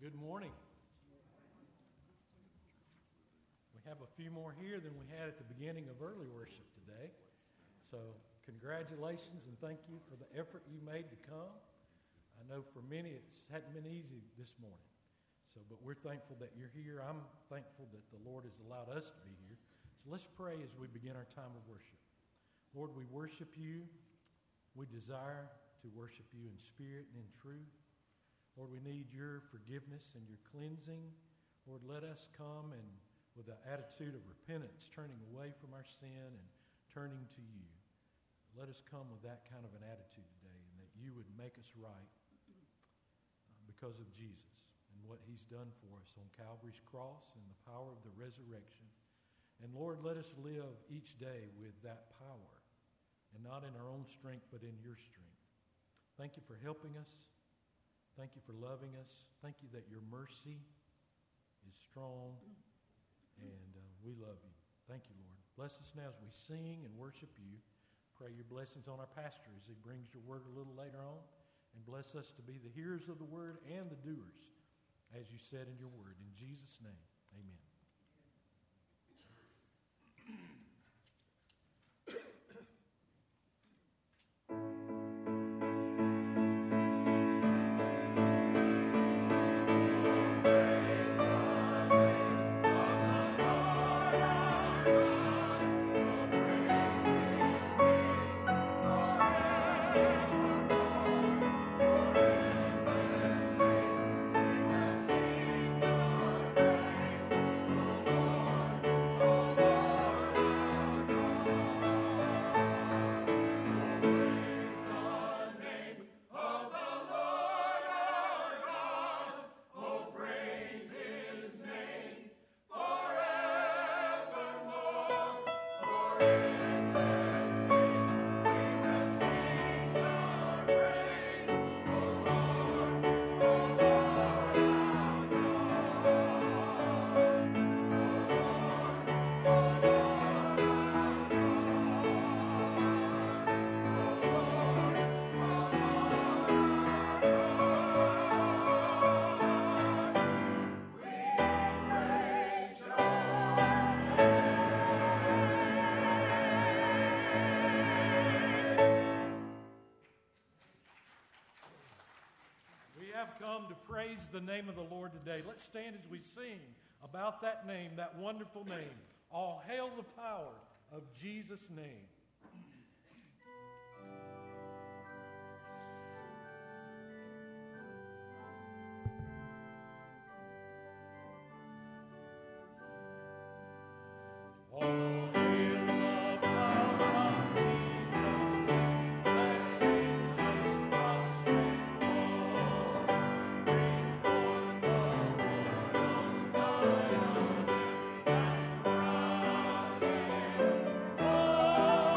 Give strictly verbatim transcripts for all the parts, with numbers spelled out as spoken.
Good morning. We have a few more here than we had at the beginning of early worship today. So congratulations and thank you for the effort you made to come. I know for many it hadn't been easy this morning. So, but we're thankful that you're here. I'm thankful that the Lord has allowed us to be here. So let's pray as we begin our time of worship. Lord, we worship you. We desire to worship you in spirit and in truth. Lord, we need your forgiveness and your cleansing. Lord, let us come and with an attitude of repentance, turning away from our sin and turning to you. Let us come with that kind of an attitude today, and that you would make us right uh, because of Jesus and what he's done for us on Calvary's cross and the power of the resurrection. And Lord, let us live each day with that power, and not in our own strength, but in your strength. Thank you for helping us. Thank you for loving us. Thank you that your mercy is strong, and uh, we love you. Thank you, Lord. Bless us now as we sing and worship you. Pray your blessings on our pastor as he brings your word a little later on, and bless us to be the hearers of the word and the doers, as you said in your word. In Jesus' name, amen. Come to praise the name of the Lord today. Let's stand as we sing about that name, that wonderful name. All hail the power of Jesus' name. All Oh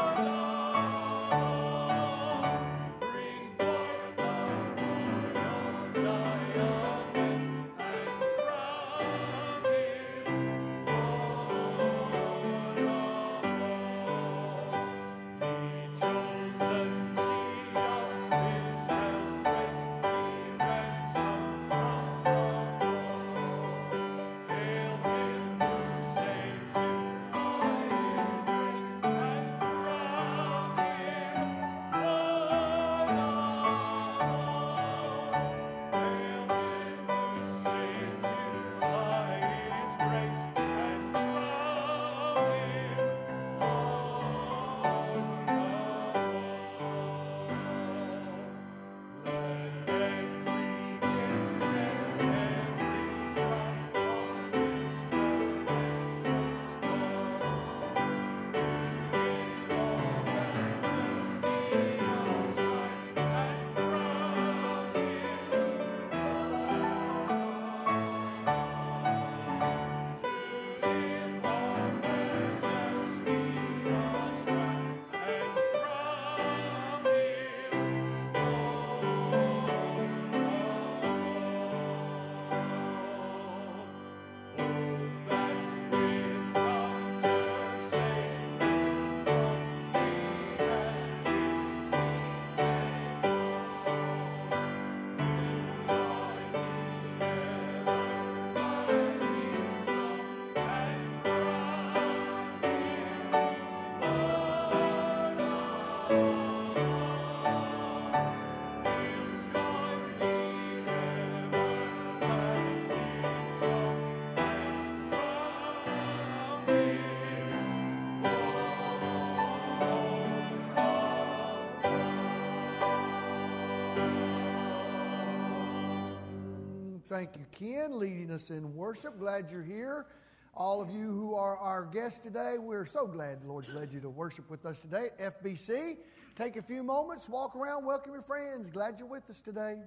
Thank you, Ken, leading us in worship. Glad you're here. All of you who are our guests today, we're so glad the Lord's led you to worship with us today at F B C. Take a few moments, walk around, welcome your friends. Glad you're with us today.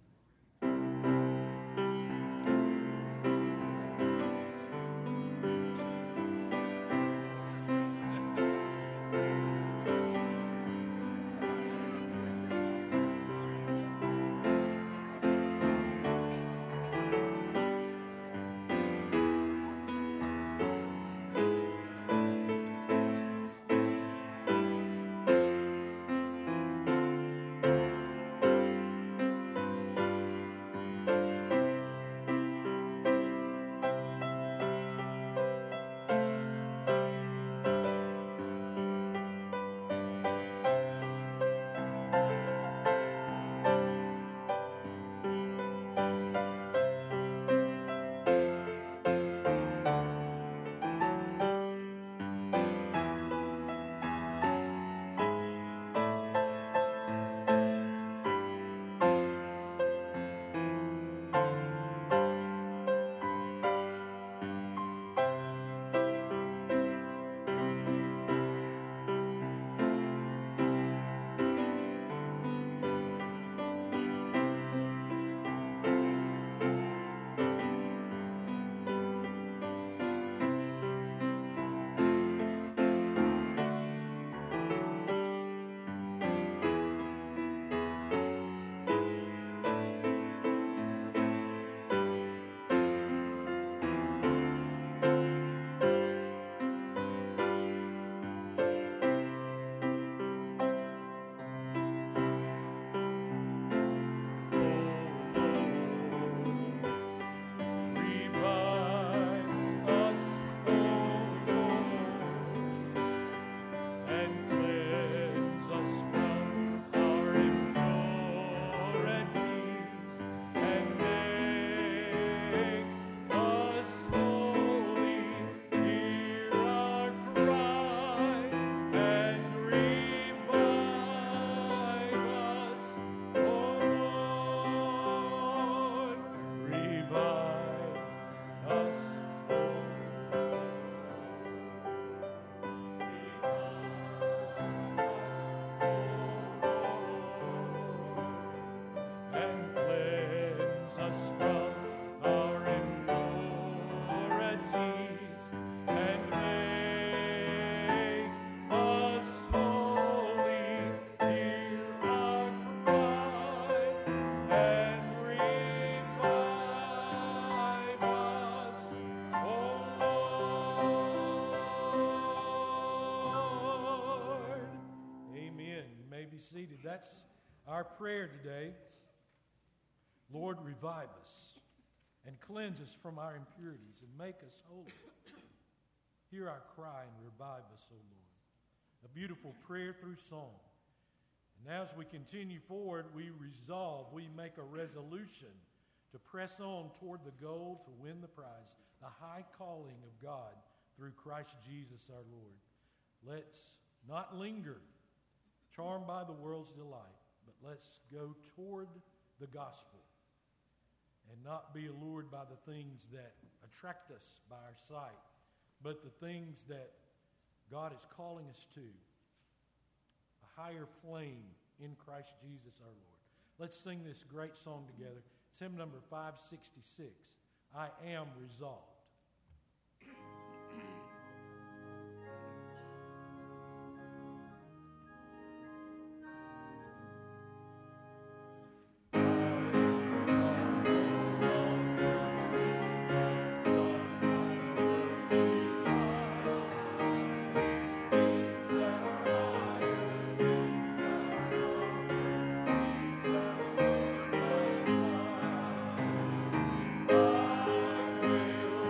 Seated. That's our prayer today. Lord, revive us and cleanse us from our impurities and make us holy. Hear our cry and revive us, O Lord. A beautiful prayer through song. And as we continue forward, we resolve, we make a resolution to press on toward the goal to win the prize, the high calling of God through Christ Jesus our Lord. Let's not linger charmed by the world's delight, but let's go toward the gospel and not be allured by the things that attract us by our sight, but the things that God is calling us to, a higher plane in Christ Jesus our Lord. Let's sing this great song together. It's hymn number five sixty-six, I Am Resolved. Will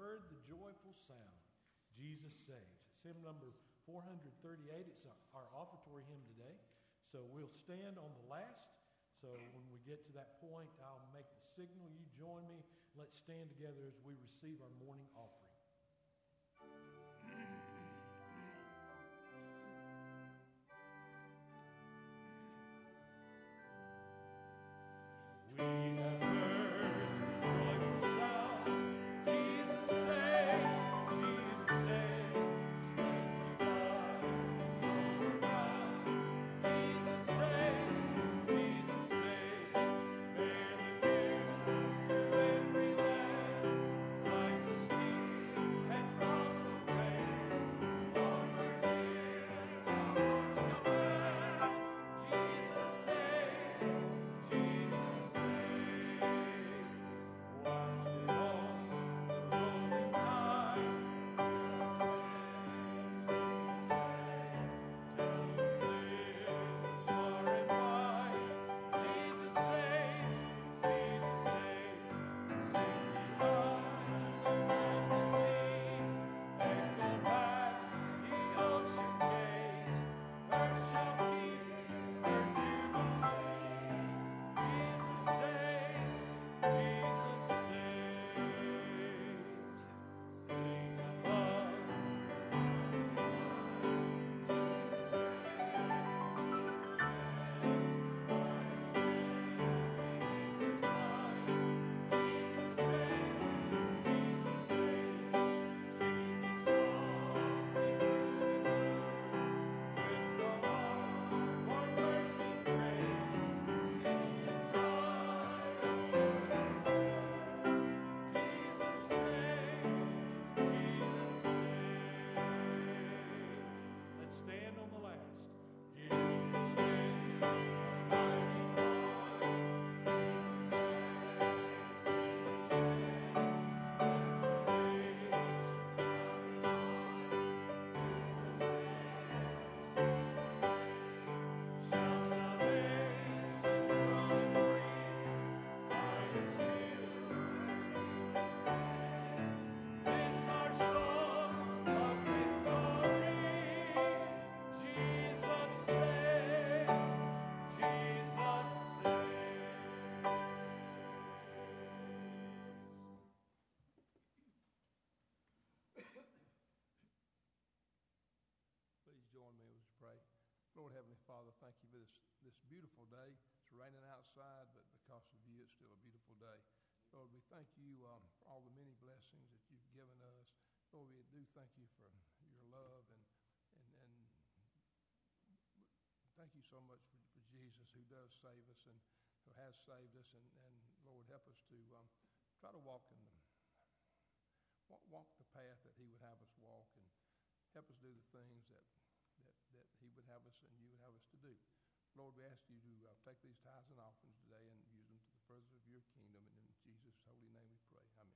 heard the joyful sound, Jesus saves. It's hymn number four hundred thirty-eight. It's our offertory hymn today. So we'll stand on the last. So when we get to that point, I'll make the signal. You join me. Let's stand together as we receive our morning offering. We have heard the joyful sound, Jesus saves, Jesus saves, strength the tides all around. Jesus saves, Jesus saves, bear the news to every land, climb the steeps and cross the waves, onward here as ours command. Jesus saves, Jesus saves, wafted on the rolling tide. Tells the sailors far and wide, Jesus saves, Jesus saves. Sing ye islands of the sea, echo back ye ocean gates. Earth shall keep her jubilee. Jesus saves, Jesus saves. Sing above, Jesus Let's stand on the last. Give the winds a mighty voice. Jesus saves, shout salvation calling free. Light is still this our song of victory. Jesus saves, Jesus saves. Please join me as we pray. Lord Heavenly Father, thank you for this, this beautiful day. It's raining outside, but because of you, it's still a beautiful day. Lord, we thank you um, for all the many blessings that you've given us. Lord, we do thank you for your love, and and, and thank you so much for, for Jesus, who does save us and who has saved us. And, and Lord, help us to um, try to walk in the walk, walk the path that he would have us walk, and help us do the things that that, that he would have us and you would have us to do. Lord, we ask you to uh, take these tithes and offerings today and use them to the furtherance of your kingdom. And in Jesus' holy name we pray. Amen.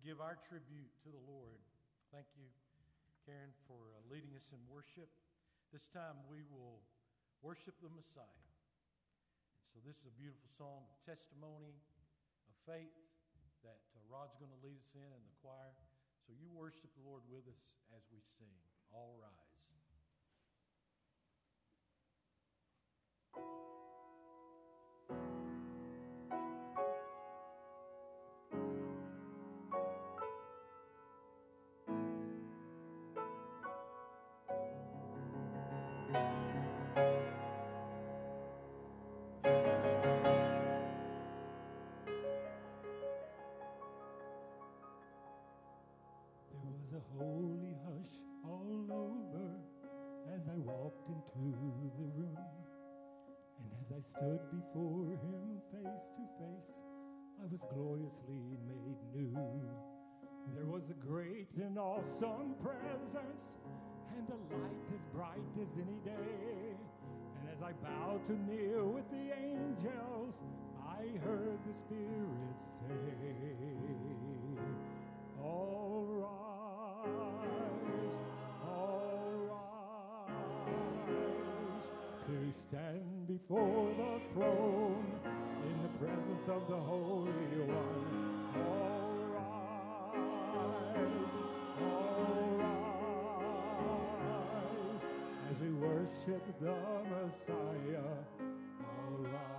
give our tribute to the Lord. Thank you, Karen, for uh, leading us in worship. This time we will worship the Messiah. So this is a beautiful song of testimony, of faith that uh, Rod's going to lead us in and the choir. So you worship the Lord with us as we sing. All rise. Holy hush all over as I walked into the room, and as I stood before him face to face, I was gloriously made new. There was a great and awesome presence and a light as bright as any day, and as I bowed to kneel with the angels, I heard the Spirit say, all right. To stand before the throne in the presence of the Holy One. All rise, all rise, as we worship the Messiah. All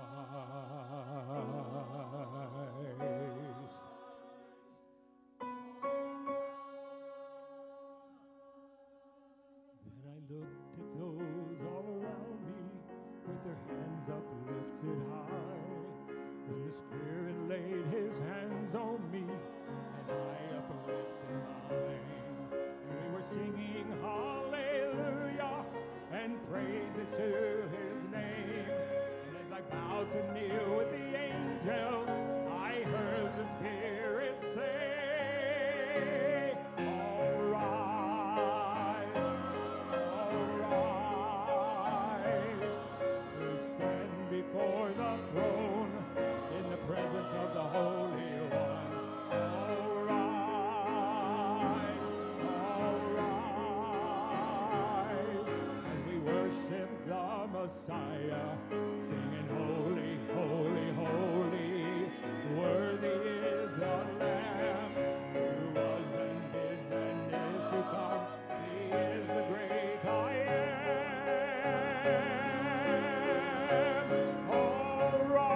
rise. Then I looked at those all around me with their hands uplifted high. Then the Spirit laid his hands on me, and I uplifted mine. And we were singing hallelujah and praises to his name. And as I bowed to kneel with the angels, I heard the Spirit say, all rise, all rise, to stand before the throne in the presence of the Holy One. All rise, all rise, as we worship the Messiah, singing holy, holy, holy, worthy is the Lamb who was and is and is to come. He is the great I am. All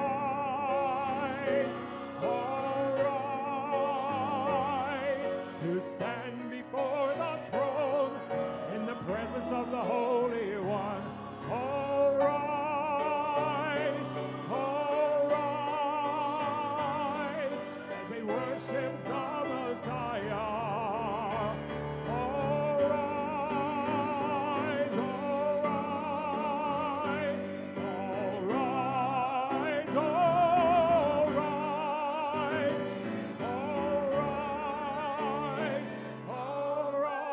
rise, all rise, to stand before the throne in the presence of the Holy One. All rise, all rise, as we worship the Messiah. All rise, all rise, all rise, all rise, all rise, all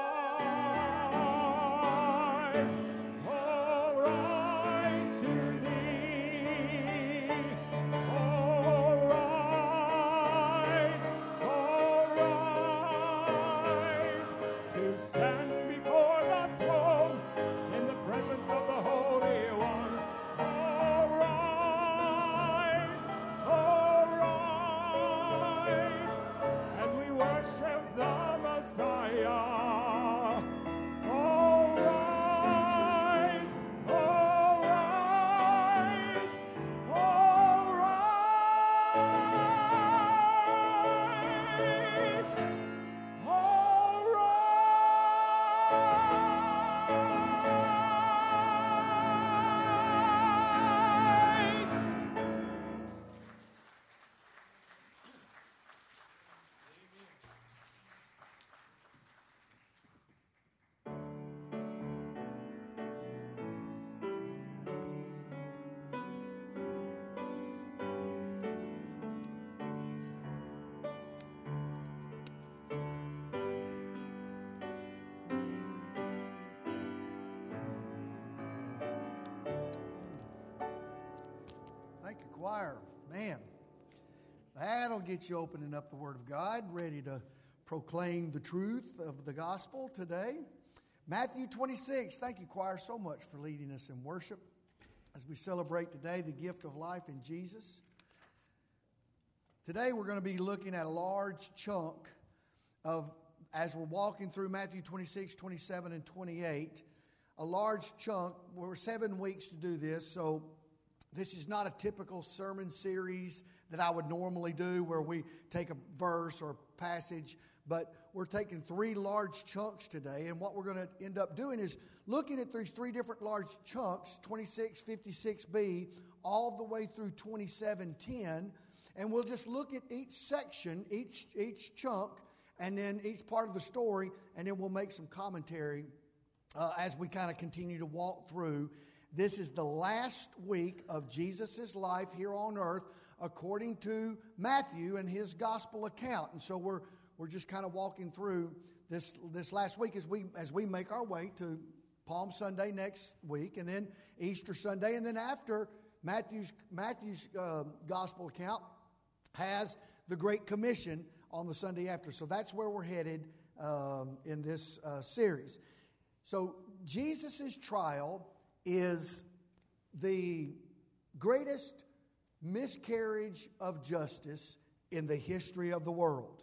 rise, all rise to thee. All rise, all rise, to stand before the throne in the presence of the Holy One. All rise, all rise, as we worship the Messiah. All rise, all rise, all rise, all rise. Thank you, choir. Man, that'll get you opening up the Word of God, ready to proclaim the truth of the gospel today. Matthew twenty-six. Thank you, choir, so much for leading us in worship as we celebrate today the gift of life in Jesus. Today we're going to be looking at a large chunk of, as we're walking through Matthew twenty-six, twenty-seven, and twenty-eight, a large chunk. We're seven weeks to do this, so this is not a typical sermon series that I would normally do where we take a verse or passage, but we're taking three large chunks today, and what we're going to end up doing is looking at these three different large chunks, twenty-six, fifty-six b, all the way through twenty-seven ten, and we'll just look at each section, each, each chunk, and then each part of the story, and then we'll make some commentary uh, as we kind of continue to walk through. This is the last week of Jesus' life here on earth according to Matthew and his gospel account. And so we're we're just kind of walking through this this last week as we as we make our way to Palm Sunday next week, and then Easter Sunday, and then after Matthew's Matthew's uh, gospel account has the Great Commission on the Sunday after. So that's where we're headed um, in this uh, series. So Jesus' trial is the greatest miscarriage of justice in the history of the world.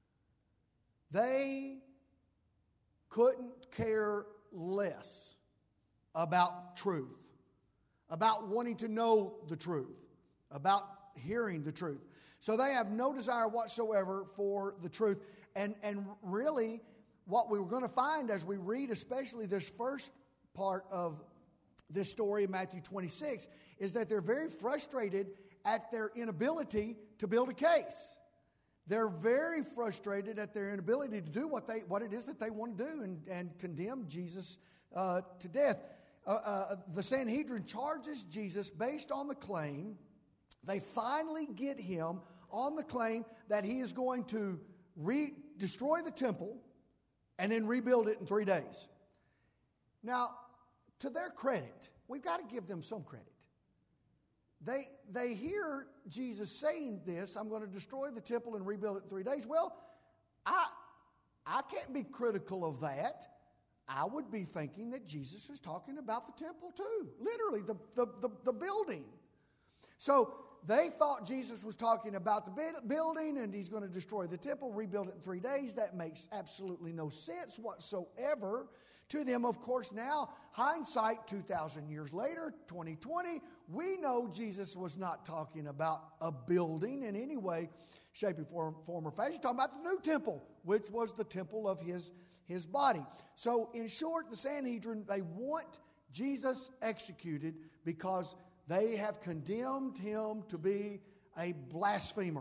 They couldn't care less about truth, about wanting to know the truth, about hearing the truth. So they have no desire whatsoever for the truth. And, and really, what we were going to find as we read, especially this first part of this story in Matthew twenty-six, is that they're very frustrated at their inability to build a case. They're very frustrated at their inability to do what they what it is that they want to do and, and condemn Jesus uh, to death. Uh, uh, the Sanhedrin charges Jesus based on the claim. They finally get him on the claim that he is going to re- destroy the temple and then rebuild it in three days. Now, to their credit, we've got to give them some credit. They, they hear Jesus saying this, I'm going to destroy the temple and rebuild it in three days. Well, I, I can't be critical of that. I would be thinking that Jesus is talking about the temple too. Literally, the, the, the, the building. So they thought Jesus was talking about the building and he's going to destroy the temple, rebuild it in three days. That makes absolutely no sense whatsoever to them. Of course, now, hindsight, two thousand years later, twenty twenty, we know Jesus was not talking about a building in any way, shape, or form, form or fashion. He's talking about the new temple, which was the temple of his, his body. So, in short, the Sanhedrin, they want Jesus executed because they have condemned him to be a blasphemer.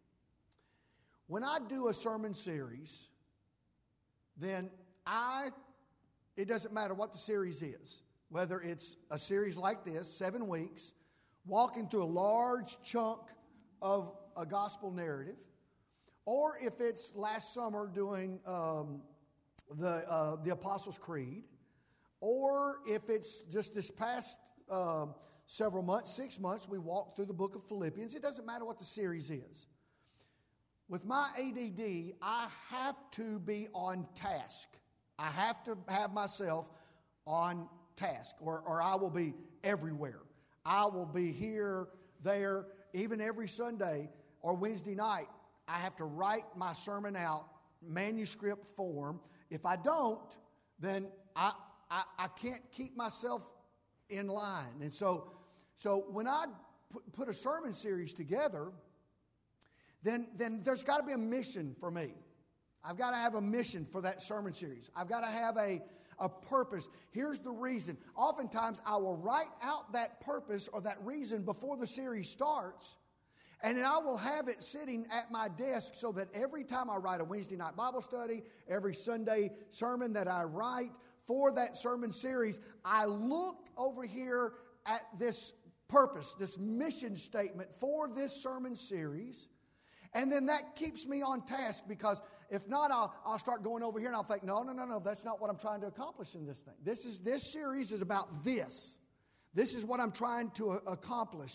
When I do a sermon series, then I, it doesn't matter what the series is, whether it's a series like this, seven weeks, walking through a large chunk of a gospel narrative, or if it's last summer doing um, the, uh, the Apostles' Creed, or if it's just this past uh, several months, six months, we walked through the book of Philippians. It doesn't matter what the series is. With my A D D, I have to be on task. I have to have myself on task, or, or I will be everywhere. I will be here, there, even every Sunday or Wednesday night. I have to write my sermon out, manuscript form. If I don't, then I, I, I can't keep myself in line. And so, so when I put, put a sermon series together, then, then there's got to be a mission for me. I've got to have a mission for that sermon series. I've got to have a, a purpose. Here's the reason. Oftentimes, I will write out that purpose or that reason before the series starts, and then I will have it sitting at my desk so that every time I write a Wednesday night Bible study, every Sunday sermon that I write for that sermon series, I look over here at this purpose, this mission statement for this sermon series, and then that keeps me on task, because if not, I'll, I'll start going over here and I'll think, no, no, no, no, that's not what I'm trying to accomplish in this thing. This is this series is about this. This is what I'm trying to uh, accomplish.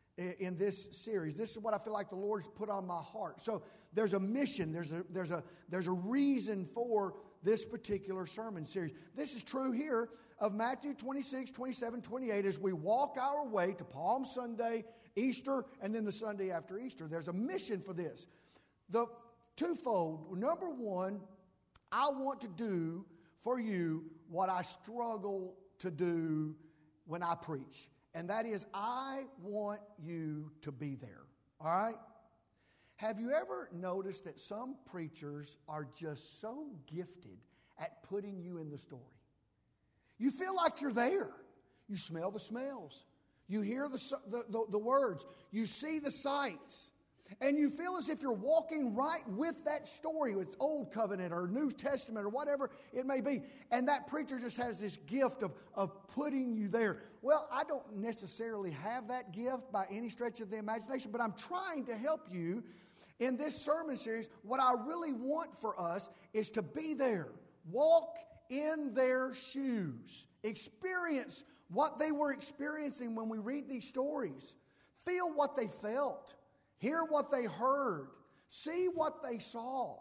in this series. This is what I feel like the Lord's put on my heart. So there's a mission, there's a there's a there's a reason for this particular sermon series. This is true here of Matthew twenty-six, twenty-seven, twenty-eight as we walk our way to Palm Sunday, Easter, and then the Sunday after Easter. There's a mission for this. The twofold. Number one, I want to do for you what I struggle to do when I preach. And that is, I want you to be there. All right? Have you ever noticed that some preachers are just so gifted at putting you in the story? You feel like you're there. You smell the smells. You hear the, the, the, the words. You see the sights. And you feel as if you're walking right with that story. It's Old Covenant or New Testament or whatever it may be. And that preacher just has this gift of, of putting you there. Well, I don't necessarily have that gift by any stretch of the imagination, but I'm trying to help you in this sermon series. What I really want for us is to be there. Walk in their shoes. Experience what they were experiencing when we read these stories. Feel what they felt. Hear what they heard. See what they saw.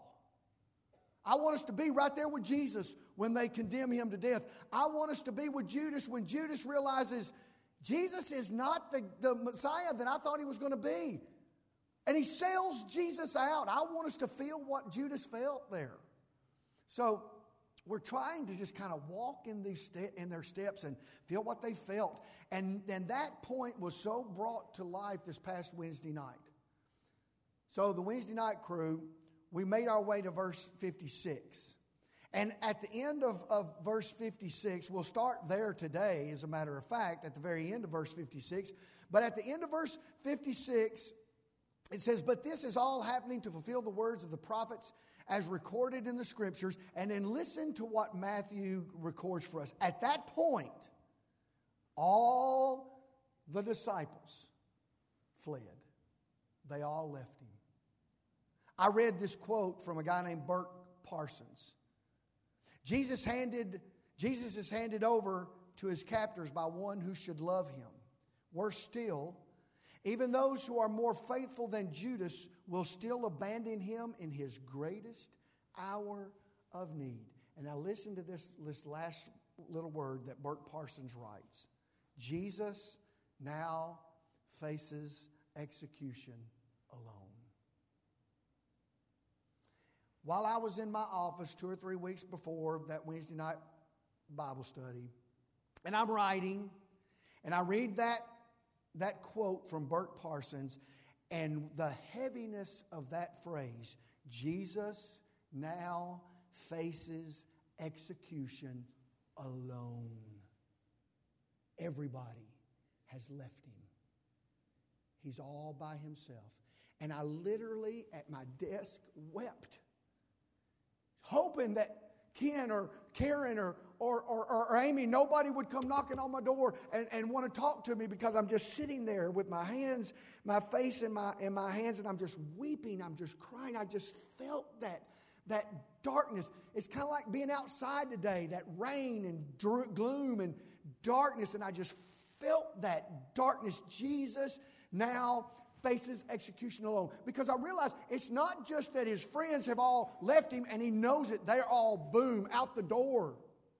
I want us to be right there with Jesus when they condemn him to death. I want us to be with Judas when Judas realizes Jesus is not the, the Messiah that I thought he was going to be. And he sells Jesus out. I want us to feel what Judas felt there. So we're trying to just kind of walk in these ste- in their steps and feel what they felt. And, and that point was so brought to life this past Wednesday night. So the Wednesday night crew, we made our way to verse fifty-six. And at the end of, of verse fifty-six, we'll start there today, as a matter of fact, at the very end of verse fifty-six. But at the end of verse fifty-six, it says, "But this is all happening to fulfill the words of the prophets as recorded in the Scriptures." And then listen to what Matthew records for us. At that point, all the disciples fled. They all left him. I read this quote from a guy named Bert Parsons. Jesus handed, Jesus is handed over to his captors by one who should love him. Worse still, even those who are more faithful than Judas will still abandon him in his greatest hour of need. And now listen to this, this last little word that Bert Parsons writes. Jesus now faces execution alone. While I was in my office two or three weeks before that Wednesday night Bible study, and I'm writing, and I read that, that quote from Bert Parsons, and the heaviness of that phrase, Jesus now faces execution alone. Everybody has left him. He's all by himself. And I literally, at my desk, wept, hoping that Ken or Karen or, or, or, or Amy, nobody would come knocking on my door and, and want to talk to me, because I'm just sitting there with my hands, my face in my, in my hands, and I'm just weeping. I'm just crying. I just felt that, that darkness. It's kind of like being outside today, that rain and dr- gloom and darkness, and I just felt that darkness. Jesus now faces execution alone. Because I realize it's not just that his friends have all left him and he knows it. They're all, boom, out the door.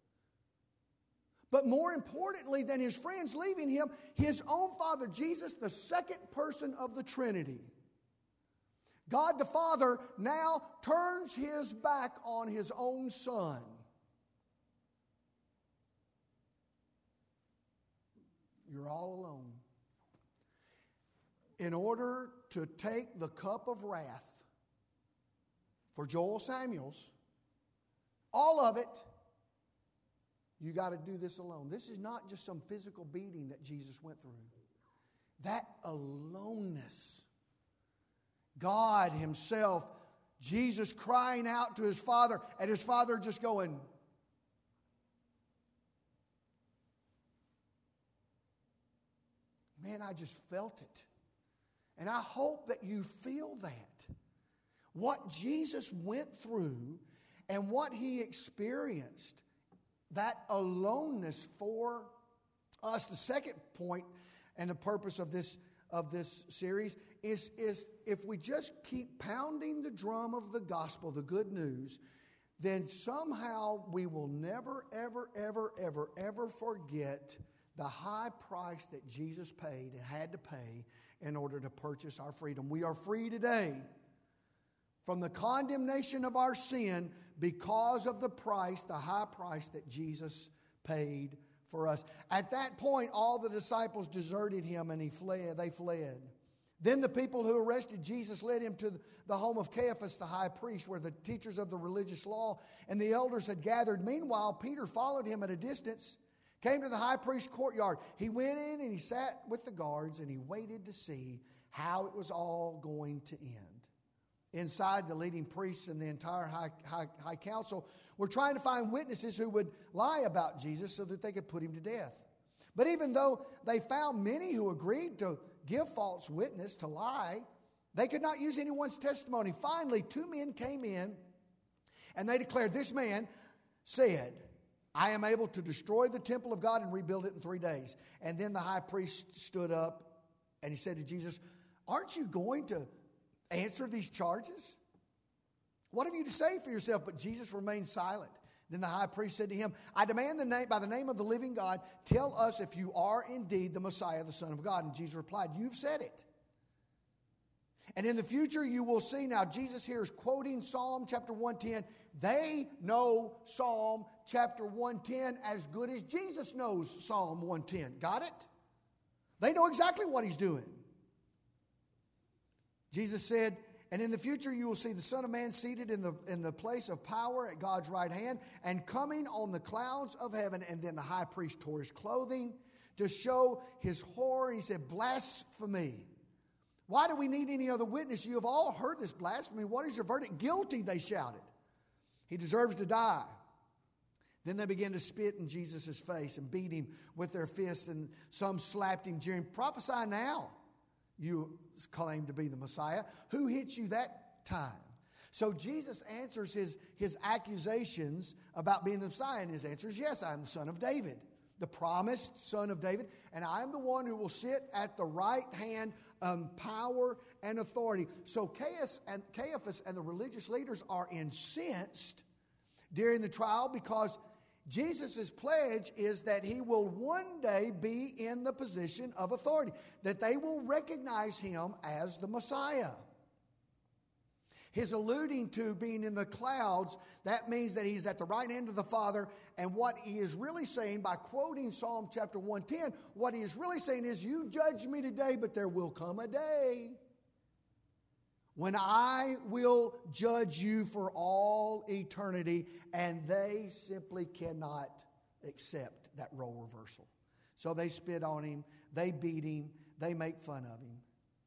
But more importantly than his friends leaving him, his own Father, Jesus, the second person of the Trinity, God the Father, now turns his back on his own Son. You're all alone. In order to take the cup of wrath for Joel Samuels, all of it, you got to do this alone. This is not just some physical beating that Jesus went through. That aloneness, God himself, Jesus crying out to his Father, and his Father just going, man, I just felt it. And I hope that you feel that. What Jesus went through and what he experienced, that aloneness for us. The second point and the purpose of this of this series is, is if we just keep pounding the drum of the gospel, the good news, then somehow we will never, ever, ever, ever, ever forget the high price that Jesus paid and had to pay in order to purchase our freedom. We are free today from the condemnation of our sin because of the price, the high price that Jesus paid for us. At that point, all the disciples deserted him and he fled. They fled. Then the people who arrested Jesus led him to the home of Caiaphas, the high priest, where the teachers of the religious law and the elders had gathered. Meanwhile, Peter followed him at a distance, came to the high priest's courtyard. He went in and he sat with the guards and he waited to see how it was all going to end. Inside, the leading priests and the entire high, high, high council were trying to find witnesses who would lie about Jesus so that they could put him to death. But even though they found many who agreed to give false witness, to lie, they could not use anyone's testimony. Finally, two men came in and they declared, "This man said, I am able to destroy the temple of God and rebuild it in three days. And then the high priest stood up and he said to Jesus, "Aren't you going to answer these charges? What have you to say for yourself?" But Jesus remained silent. Then the high priest said to him, "I demand the name, by the name of the living God, tell us if you are indeed the Messiah, the Son of God." And Jesus replied, "You've said it. And in the future you will see." Now Jesus here is quoting Psalm chapter one ten. They know Psalm chapter one ten as good as Jesus knows Psalm one ten. Got it? They know exactly what he's doing. Jesus said, "And in the future you will see the Son of Man seated in the, in the place of power at God's right hand and coming on the clouds of heaven." And then the high priest tore his clothing to show his horror. He said, "Blasphemy. Why do we need any other witness? You have all heard this blasphemy. What is your verdict?" "Guilty," they shouted. "He deserves to die." Then they began to spit in Jesus' face and beat him with their fists, and some slapped him, jeering, "Prophesy now. You claim to be the Messiah. Who hit you that time?" So Jesus answers his, his accusations about being the Messiah, and his answer is, "Yes, I am the son of David, the promised son of David, and I am the one who will sit at the right hand of power and authority." So Caiaphas and, Caiaphas and the religious leaders are incensed during the trial because Jesus' pledge is that he will one day be in the position of authority, that they will recognize him as the Messiah. His alluding to being in the clouds, that means that he's at the right hand of the Father, and what he is really saying by quoting Psalm chapter one ten, what he is really saying is, "You judge me today, but there will come a day when I will judge you for all eternity," and they simply cannot accept that role reversal. So they spit on him, they beat him, they make fun of him.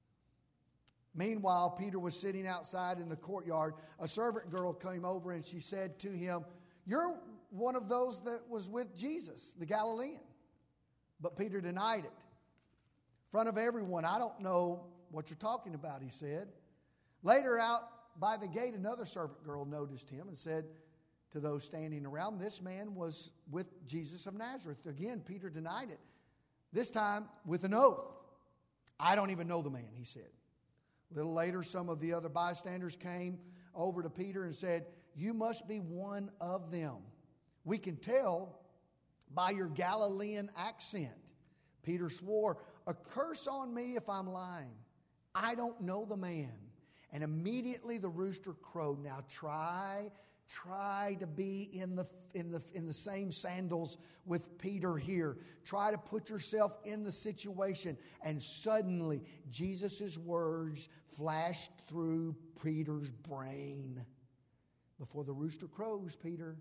Meanwhile, Peter was sitting outside in the courtyard. A servant girl came over and she said to him, "You're one of those that was with Jesus, the Galilean." But Peter denied it. In front of everyone, "I don't know what you're talking about," he said. Later, out by the gate, another servant girl noticed him and said to those standing around, "This man was with Jesus of Nazareth." Again, Peter denied it, this time with an oath. "I don't even know the man," he said. A little later, some of the other bystanders came over to Peter and said, "You must be one of them. We can tell by your Galilean accent." Peter swore, "A curse on me if I'm lying. I don't know the man." And immediately the rooster crowed. Now try, try to be in the, in the, in the same sandals with Peter here. Try to put yourself in the situation. And suddenly Jesus' words flashed through Peter's brain. "Before the rooster crows, Peter,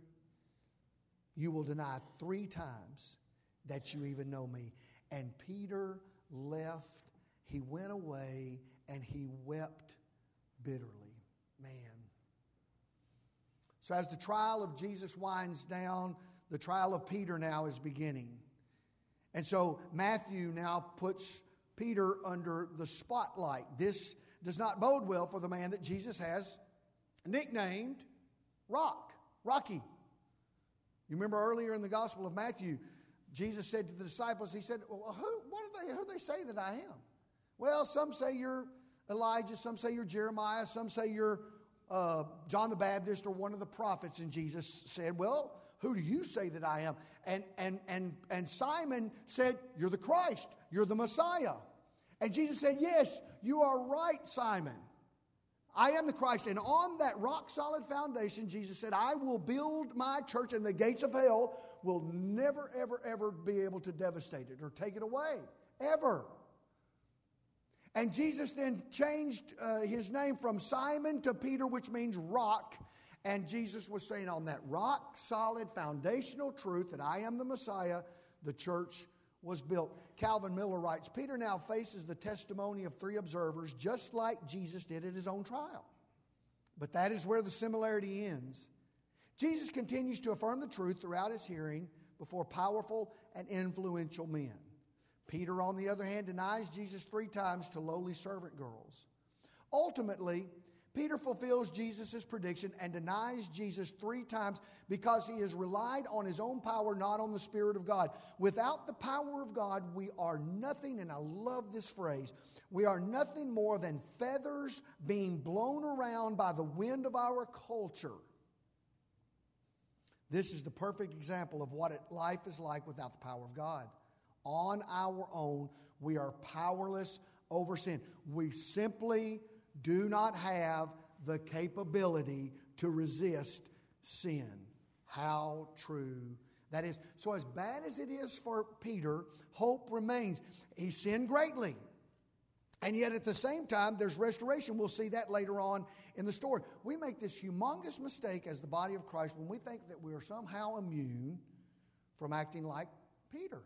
you will deny three times that you even know me." And Peter left. He went away and he wept bitterly. Man. So as the trial of Jesus winds down, the trial of Peter now is beginning. And so Matthew now puts Peter under the spotlight. This does not bode well for the man that Jesus has nicknamed Rock, Rocky. You remember earlier in the Gospel of Matthew, Jesus said to the disciples, he said, "Well, who, what do they, who do they say that I am?" Well, some say you're Elijah, some say you're Jeremiah, some say you're uh, John the Baptist or one of the prophets. And Jesus said, well, who do you say that I am? And, and, and, and Simon said, you're the Christ, you're the Messiah. And Jesus said, yes, you are right, Simon. I am the Christ. And on that rock-solid foundation, Jesus said, I will build my church, and the gates of hell will never, ever, ever be able to devastate it or take it away, ever. And Jesus then changed uh, his name from Simon to Peter, which means rock. And Jesus was saying, on that rock-solid foundational truth that I am the Messiah, the church was built. Calvin Miller writes, Peter now faces the testimony of three observers, just like Jesus did at his own trial. But that is where the similarity ends. Jesus continues to affirm the truth throughout his hearing before powerful and influential men. Peter, on the other hand, denies Jesus three times to lowly servant girls. Ultimately, Peter fulfills Jesus' prediction and denies Jesus three times because he has relied on his own power, not on the Spirit of God. Without the power of God, we are nothing, and I love this phrase, we are nothing more than feathers being blown around by the wind of our culture. This is the perfect example of what it, life is like without the power of God. On our own, we are powerless over sin. We simply do not have the capability to resist sin. How true that is. So as bad as it is for Peter, hope remains. He sinned greatly. And yet at the same time, there's restoration. We'll see that later on in the story. We make this humongous mistake as the body of Christ when we think that we are somehow immune from acting like Peter.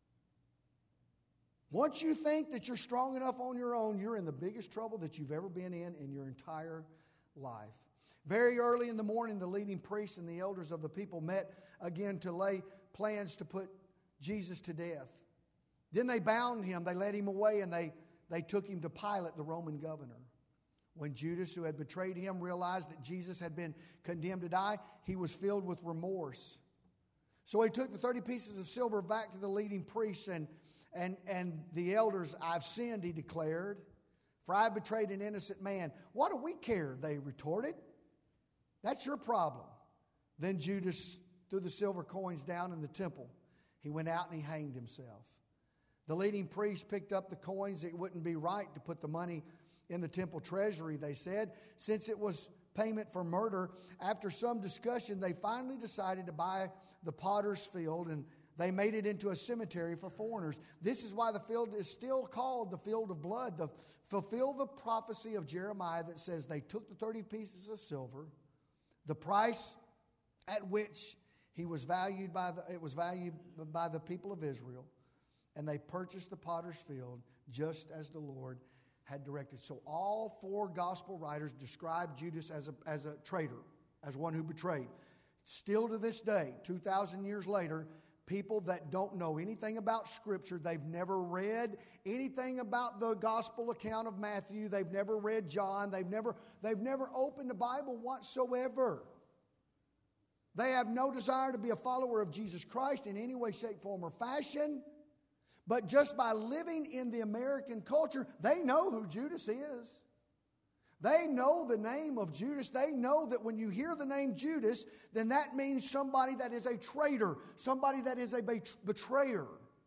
Once you think that you're strong enough on your own, you're in the biggest trouble that you've ever been in in your entire life. Very early in the morning, the leading priests and the elders of the people met again to lay plans to put Jesus to death. Then they bound him, they led him away, and they, they took him to Pilate, the Roman governor. When Judas, who had betrayed him, realized that Jesus had been condemned to die, he was filled with remorse. So he took the thirty pieces of silver back to the leading priests and And, and the elders, I've sinned, he declared, for I betrayed an innocent man. What do we care, they retorted. That's your problem. Then Judas threw the silver coins down in the temple. He went out and he hanged himself. The leading priest picked up the coins. It wouldn't be right to put the money in the temple treasury, they said, since it was payment for murder. After some discussion, they finally decided to buy the potter's field, and they made it into a cemetery for foreigners. This is why the field is still called the field of blood. To fulfill the prophecy of Jeremiah that says they took the thirty pieces of silver, the price at which he was valued by the, it was valued by the people of Israel, and they purchased the potter's field just as the Lord had directed. So all four gospel writers describe Judas as a, as a traitor, as one who betrayed. Still to this day, two thousand years later, people that don't know anything about Scripture, they've never read anything about the gospel account of Matthew, they've never read John, they've never, they've never opened the Bible whatsoever. They have no desire to be a follower of Jesus Christ in any way, shape, form, or fashion. But just by living in the American culture, they know who Judas is. They know the name of Judas. They know that when you hear the name Judas, then that means somebody that is a traitor, somebody that is a betrayer.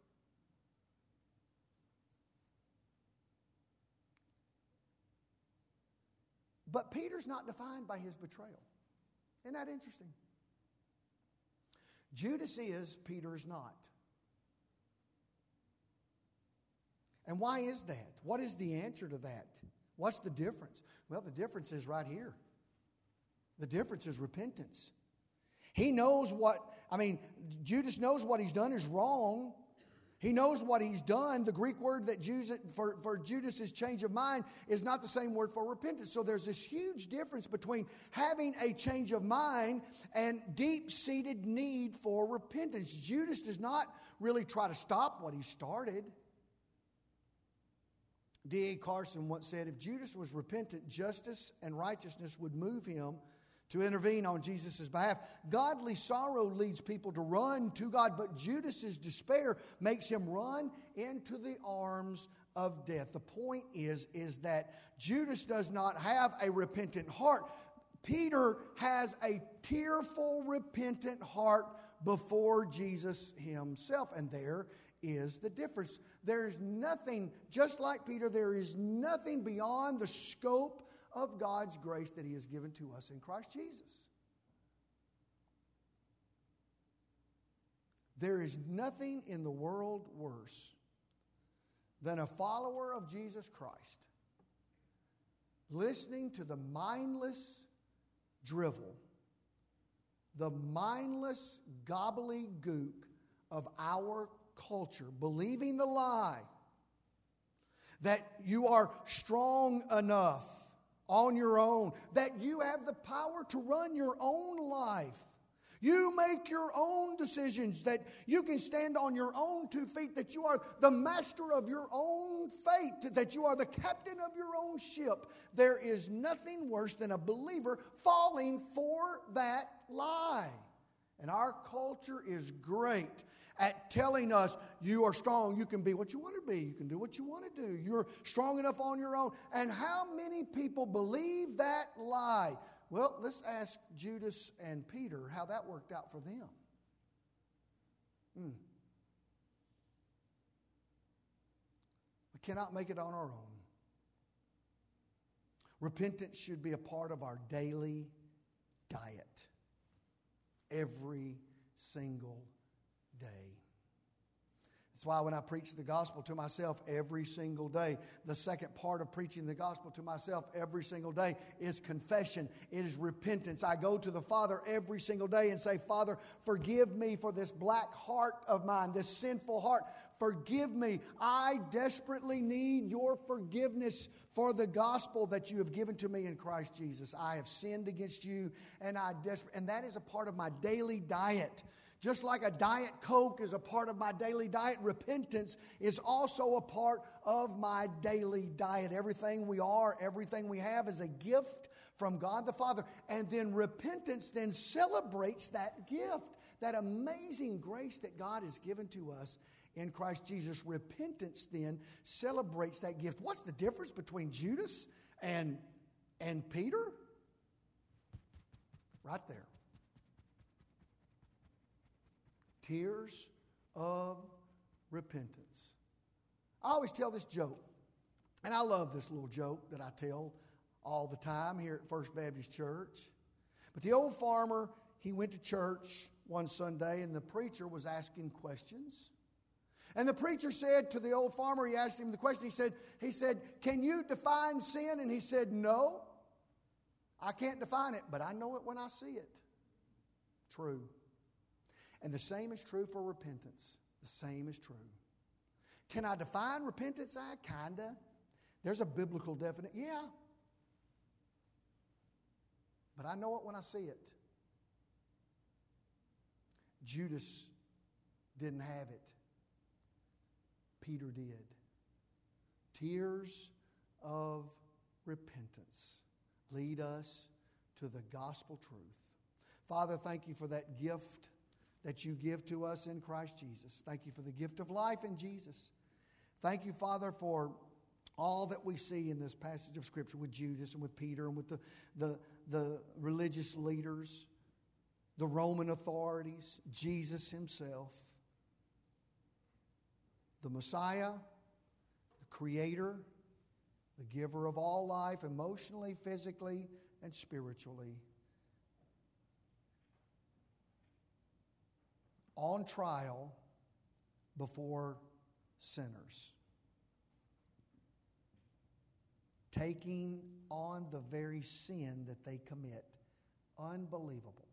But Peter's not defined by his betrayal. Isn't that interesting? Judas is, Peter is not. And why is that? What is the answer to that? What's the difference? Well, the difference is right here. The difference is repentance. He knows what, I mean, Judas knows what he's done is wrong. He knows what he's done. The Greek word that Judas, for, for Judas' change of mind is not the same word for repentance. So there's this huge difference between having a change of mind and deep-seated need for repentance. Judas does not really try to stop what he started. D A Carson once said, if Judas was repentant, justice and righteousness would move him to intervene on Jesus' behalf. Godly sorrow leads people to run to God, but Judas' despair makes him run into the arms of death. The point is, is that Judas does not have a repentant heart. Peter has a tearful, repentant heart before Jesus himself. And there is the difference. There is nothing, just like Peter, there is nothing beyond the scope of God's grace that He has given to us in Christ Jesus. There is nothing in the world worse than a follower of Jesus Christ listening to the mindless drivel, the mindless gobbledygook of our culture, believing the lie that you are strong enough on your own, that you have the power to run your own life. You make your own decisions, that you can stand on your own two feet, that you are the master of your own fate, that you are the captain of your own ship. There is nothing worse than a believer falling for that lie. And our culture is great at telling us you are strong, you can be what you want to be, you can do what you want to do, you're strong enough on your own. And how many people believe that lie? Well, let's ask Judas and Peter how that worked out for them. Hmm. We cannot make it on our own. Repentance should be a part of our daily diet. Every single day. That's why when I preach the gospel to myself every single day, the second part of preaching the gospel to myself every single day is confession. It is repentance. I go to the Father every single day and say, Father, forgive me for this black heart of mine, this sinful heart. Forgive me. I desperately need your forgiveness for the gospel that you have given to me in Christ Jesus. I have sinned against you, and I desperately, and that is a part of my daily diet. Just like a Diet Coke is a part of my daily diet, repentance is also a part of my daily diet. Everything we are, everything we have is a gift from God the Father. And then repentance then celebrates that gift, that amazing grace that God has given to us in Christ Jesus. Repentance then celebrates that gift. What's the difference between Judas and, and Peter? Right there. Tears of repentance. I always tell this joke, and I love this little joke that I tell all the time here at First Baptist Church. But the old farmer, he went to church one Sunday, and the preacher was asking questions. And the preacher said to the old farmer, he asked him the question, he said, he said, can you define sin? And he said, no, I can't define it, but I know it when I see it. True. And the same is true for repentance. The same is true. Can I define repentance? I kinda. There's a biblical definition. Yeah. But I know it when I see it. Judas didn't have it. Peter did. Tears of repentance lead us to the gospel truth. Father, thank you for that gift that you give to us in Christ Jesus. Thank you for the gift of life in Jesus. Thank you, Father, for all that we see in this passage of Scripture with Judas and with Peter and with the, the, the religious leaders, the Roman authorities, Jesus himself, the Messiah, the Creator, the giver of all life, emotionally, physically, and spiritually, on trial before sinners, taking on the very sin that they commit. Unbelievable.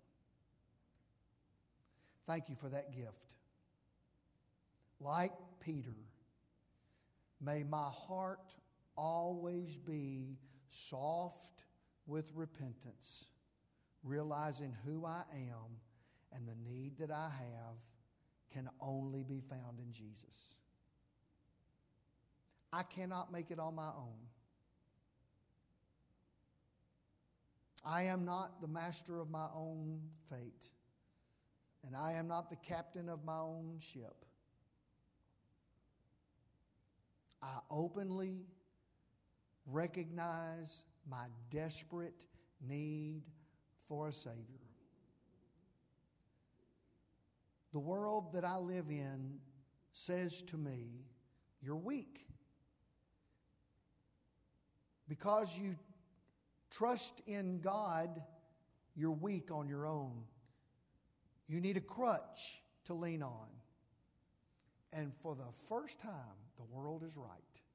Thank you for that gift. Like Peter, may my heart always be soft with repentance, realizing who I am and the need that I have can only be found in Jesus. I cannot make it on my own. I am not the master of my own fate, and I am not the captain of my own ship. I openly recognize my desperate need for a Savior. The world that I live in says to me, you're weak. Because you trust in God, you're weak on your own. You need a crutch to lean on. And for the first time, the world is right.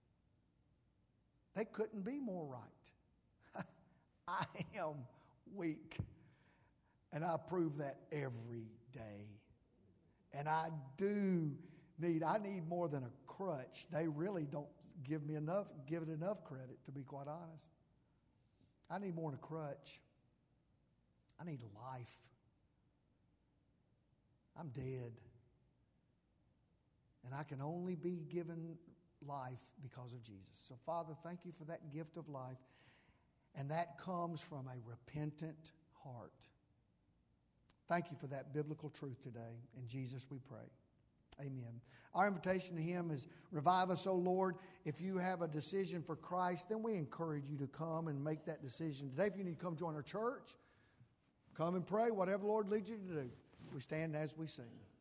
They couldn't be more right. I am weak. And I prove that every day. And I do need, I need more than a crutch. They really don't give me enough, give it enough credit, to be quite honest. I need more than a crutch. I need life. I'm dead. And I can only be given life because of Jesus. So, Father, thank you for that gift of life. And that comes from a repentant heart. Thank you for that biblical truth today. In Jesus we pray. Amen. Our invitation to Him is, revive us, O Lord. If you have a decision for Christ, then we encourage you to come and make that decision today. If you need to come join our church, come and pray, whatever the Lord leads you to do. We stand as we sing.